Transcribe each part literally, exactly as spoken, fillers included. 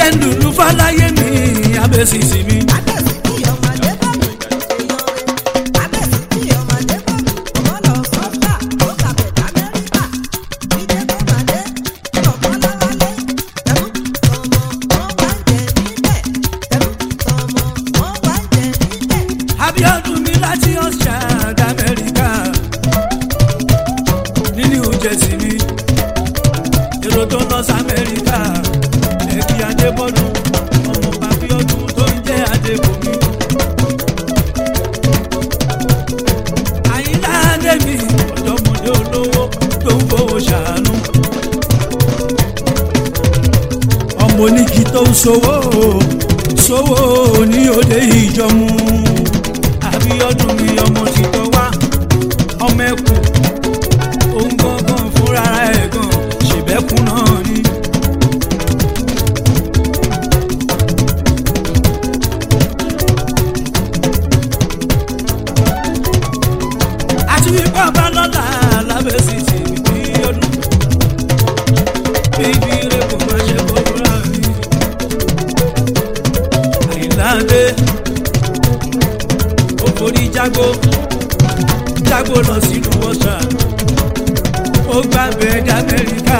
ń lùlù fáláyé mi abẹ́sìsì mi. Abíọ́dún mi láti ọ̀ṣà d'Amẹ́ríkà ní New Jersey mi èrò tó lọ sí Amẹ́ríkà ẹ̀kí Adébọ́dún ọmọ Abíọ́dún tó ń jẹ́ Adébòmí. Àyìnlá Adémi ọ̀dọ́mọdé olówó tó ń fowó ṣàánú ọmọ onígi tó ń ṣòwò ṣòwò ní òde Ìjọ̀mú. Abíọ́dún mi ọmọ ti tọ́ wá ọmọ ẹkùn òun gangan fúnra ẹ̀ gan ṣèbẹ́kùn náà ni. àti wípé ọba lọ́la lábẹ́sìtì ní ọdún bíbí rẹ̀ kò má ṣe kó fúnra mi. Àyìnláde orí jágbó jágbó lọ sílùú wọ́ṣà ó gbàgbé d'Amẹ́ríkà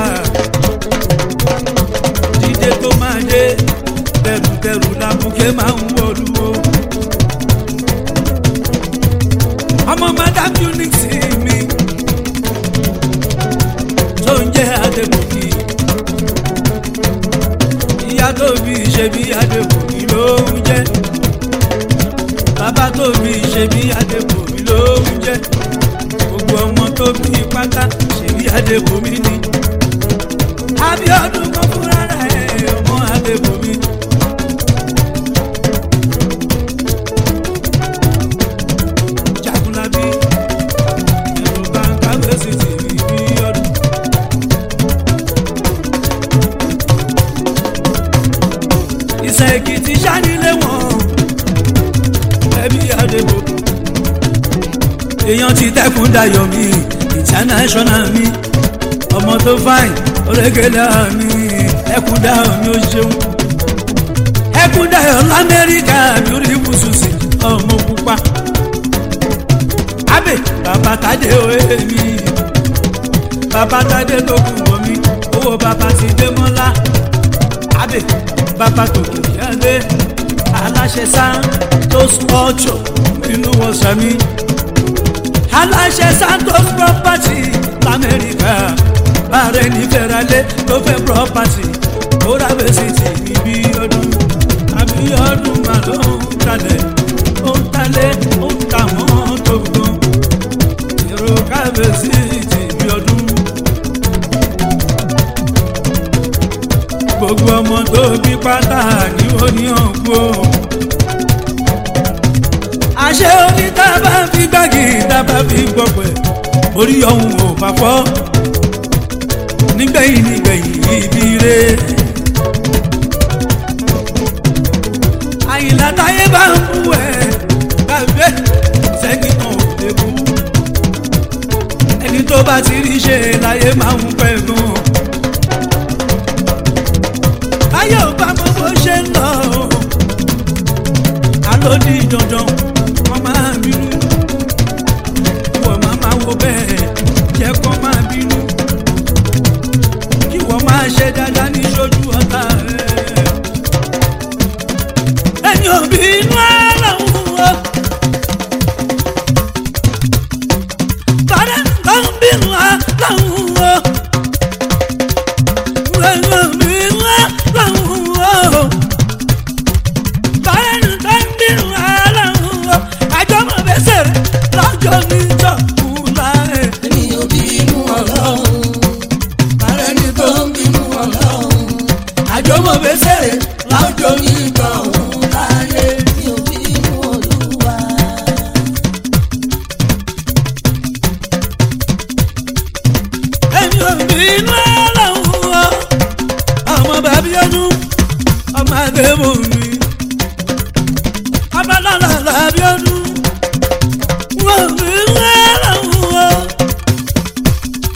dídé tó máa dé tẹrùtẹrù làbùkẹ́ máa ń wọlú o. ọmọ madam unity mi tó ń jẹ́ Adébòmí ìyá tó bí ṣe bí Adébòmí ló ń jẹ́ bàbá tó bí ṣe bí Adébòmí ló ń jẹ́ gbogbo ọmọ tó bí pátá ṣe bí Adébòmí ni. Abíọ́dún kan fúnra rẹ̀ ọmọ Adébòmí. Jagunlabi ẹ̀rọ bàǹkà gbèsè sí ibi ọdún. Ìṣe Èkìtì ṣánilé wọn ẹbí Adébòmí. Èèyàn ti tẹ́kùn dayọ̀ mi international mi ọmọ tó fáìn orégélé mi ẹkùn dayọ̀ mi ó ṣeun. ẹkùn dayọ̀ l'Amẹ́ríkà mi rí ibùsùsì ọmọ pupa. Abe bàbá Tádé òye mi bàbá Tádé tó kù wọ̀ mi owó bàbá ti dé mọ́lá. Abe bàbá tó kù yálé aláṣẹ Santos culture nínú wọ́ṣà mi. Aláṣẹ Santos property l'Amẹ́ríkà bàrẹ̀ ní fẹ́ralé tó fẹ́ property ó rábẹ́sìtì ibi ọdún. Abíọ́dún mà ló ń talẹ̀ ó ń talẹ̀ ó ń ta mọ́tò gan èrò kábẹ́sìtì ibi ọdún. Gbogbo ọmọ tó bí pátá ní oníhàn kú o. Àṣẹ oní tábà fi gbági tábà fi gbọ̀pẹ̀ orí ọ̀hún ò bá fọ́ nígbẹ̀yìn nígbẹ̀yìn ibi rẹ̀. Àyìnlá táyé bá ń bú ẹ̀ gbàgbé sẹ́yìn kan ò lè bú. Ẹni tó bá ti rí ṣe láyé máa ń pẹ́ gan. Ayé ò bá mọ bó ṣe ń lọ àló ní dandan wọ́n máa bínú wọ́n máa máa wo bẹ́ẹ̀ jẹ́ kó máa bínú kí wọ́n máa ṣe dáadáa ní ṣojú ọ̀tá rẹ̀. Ẹni ò bínú aláwọ̀ o bàdé tó ń bínú aláwọ̀ o ẹni ò bínú aláwọ̀ o. Àjọmọ̀ bẹ́sẹ̀rẹ̀ láwùjọ nígbà òun láyé ní òbí inú Olúwa. Ẹni òbí inú Ọlọ́run ọmọ bàbí ọdún ọmọ Adébòmí ọmọ lọ́la làbí ọdún wọ́n bí inú Ọlọ́run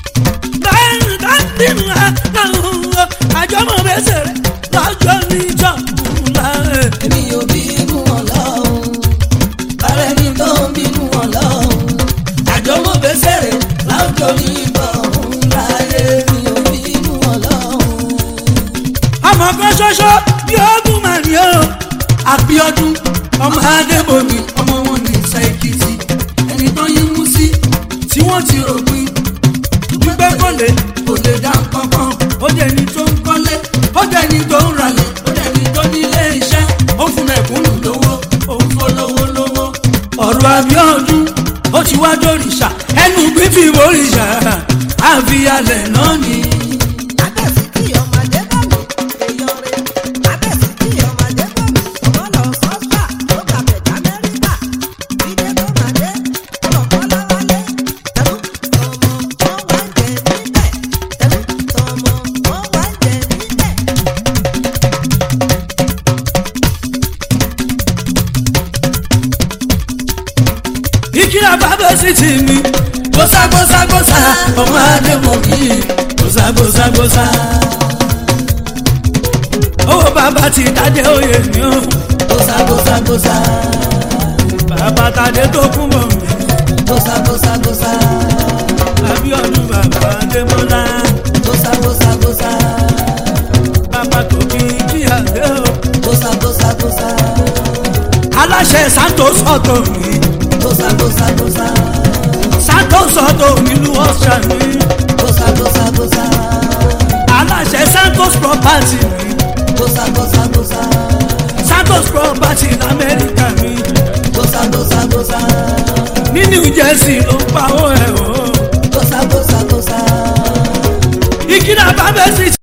báyìí ká nínú Ọlọ́run àjọmọ̀ bẹ́sẹ̀rẹ̀ lọ́jọ́ níjọ́ ṣoṣo bí ogun mà ní o. Àbíọ́dún ọmọ Adébòmí ọmọ wọn ní Ìsà Èkìtì ẹni tó yín mú sí tí wọ́n ti rògbìn gbígbé kọ́lé kò lè dá kankan. Ó jẹ́ ẹni tó ń kọ́lé ó jẹ́ ẹni tó ń ralẹ̀ ó jẹ́ ẹni tó ní ilé iṣẹ́ ó fún mẹ̀kúnnù lówó ó ń fọlọ́wọ́ lówó. Ọ̀rọ̀ Àbíọ́dún ó ti wá dòrìṣà ẹnu gbífi ìwòrìṣà àfihàlẹ̀ náà ni. Ìkìlá bàbá sí ti mi gbósà gbósà gbósà ọmọ Adébòmí gbósà gbósà gbósà. Owó bàbá ti Tádé oyè mi o gbósà gbósà gbósà. Bàbá Tádé tó kún bọ̀ mi gbósà gbósà gbósà. Àbíọ́dún bàbá Adémọ́lá gbósà gbósà gbósà. Bàbá tó kí kí àgbẹ̀ o gbósà gbósà gbósà. Aláṣẹ Santos ọ̀tọ̀ mi. Gosa gosa gosa Santos Auto nílùú Ọ̀ṣà mi. Gosa gosa gosa aláṣẹ Santos Property mi. Gosa gosa gosa Santos Property l'Amẹ́ríkà mi. Gosa gosa gosa ní New Jersey ló ń pawó ẹ̀ o. Gosa gosa gosa ìkìlá bá bẹ́ sí.